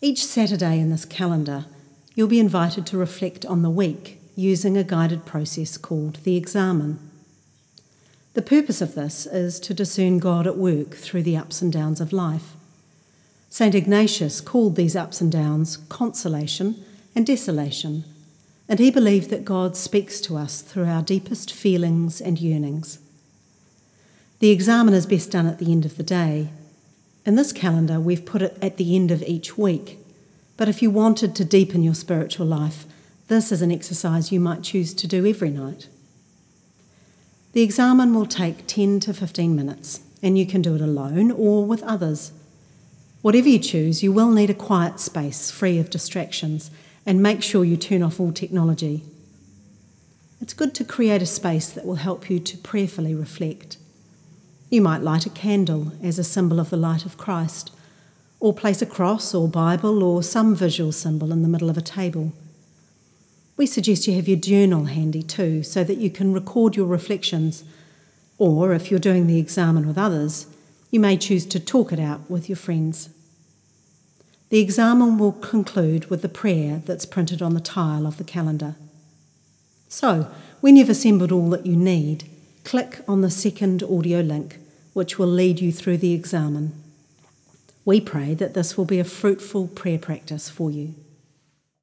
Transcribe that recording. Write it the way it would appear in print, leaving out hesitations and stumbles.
Each Saturday in this calendar, you'll be invited to reflect on the week using a guided process called the Examen. The purpose of this is to discern God at work through the ups and downs of life. St. Ignatius called these ups and downs consolation and desolation, and he believed that God speaks to us through our deepest feelings and yearnings. The Examen is best done at the end of the day. In this calendar, we've put it at the end of each week, but if you wanted to deepen your spiritual life, this is an exercise you might choose to do every night. The Examen will take 10 to 15 minutes, and you can do it alone or with others. Whatever you choose, you will need a quiet space free of distractions, and make sure you turn off all technology. It's good to create a space that will help you to prayerfully reflect. You might light a candle as a symbol of the light of Christ, or place a cross or Bible or some visual symbol in the middle of a table. We suggest you have your journal handy too, so that you can record your reflections, or if you're doing the Examen with others, you may choose to talk it out with your friends. The Examen will conclude with the prayer that's printed on the tile of the calendar. So, when you've assembled all that you need, click on the second audio link, which will lead you through the Examen. We pray that this will be a fruitful prayer practice for you.